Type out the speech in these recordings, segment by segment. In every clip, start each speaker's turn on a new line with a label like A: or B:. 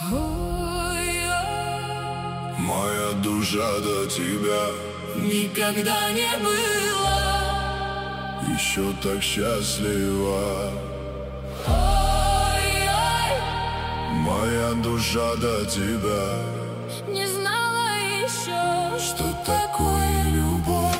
A: Моя душа до тебя
B: никогда не была
A: еще так счастлива.
B: Ой-ой,
A: моя душа до тебя
B: не знала еще,
A: что такое любовь.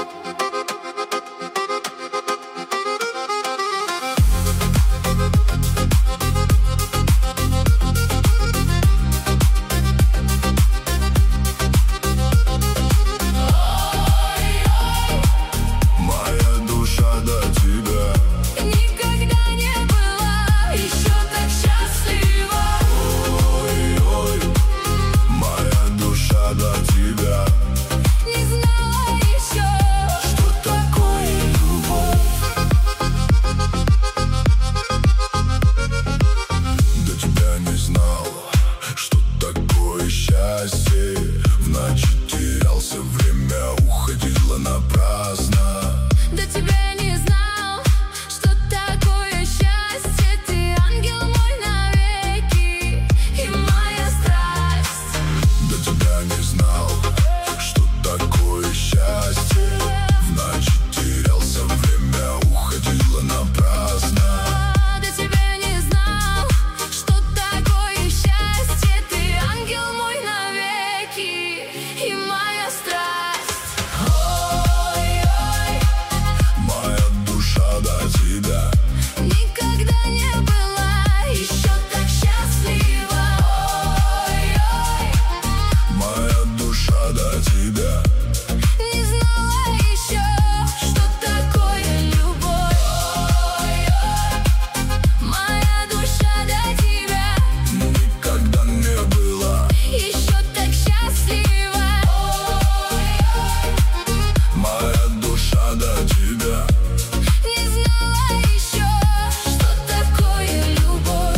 A: В ночи терялся, время уходило напрасно.
B: До тебя не знал, что такое счастье. Ты ангел мой навеки и моя страсть.
A: До тебя не знал, что такое счастье. В ночи терялся, время уходило напрасно.
B: До тебя не знал, что такое счастье. Ты ангел мой навеки и моя страсть. Ой-ой,
A: моя душа до тебя
B: никогда не была еще так счастлива. Ой-ой,
A: моя душа до тебя
B: не знала еще, что такое любовь. Ой-ой, моя душа до тебя
A: никогда не была
B: еще так счастлива. Ой-ой,
A: моя душа до тебя
B: не знала еще, что такое любовь.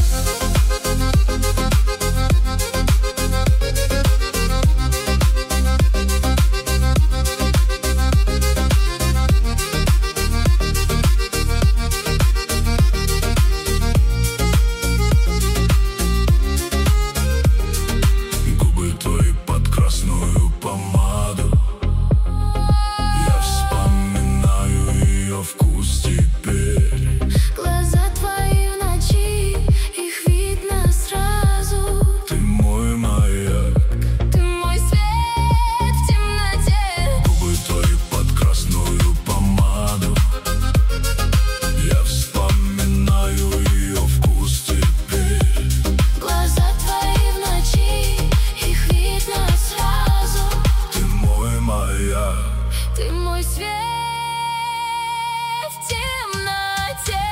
A: губы твои под красную помаду. Я вспоминаю ее вкус теперь.
B: Глаза твои в ночи, их видно сразу.
A: Ты мой маяк,
B: Ты мой свет в темноте.
A: губы твои под красную помаду. Я вспоминаю ее вкус теперь.
B: Глаза твои в ночи, их видно сразу.
A: Ты мой маяк,
B: Ты мой свет в темноте.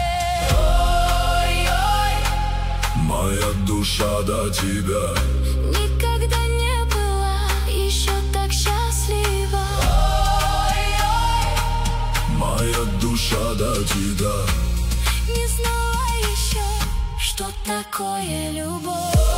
B: Ой-ой,
A: моя душа до тебя
B: никогда не была еще так счастлива. Ой-ой,
A: моя душа до тебя
B: не знала еще, что такое любовь.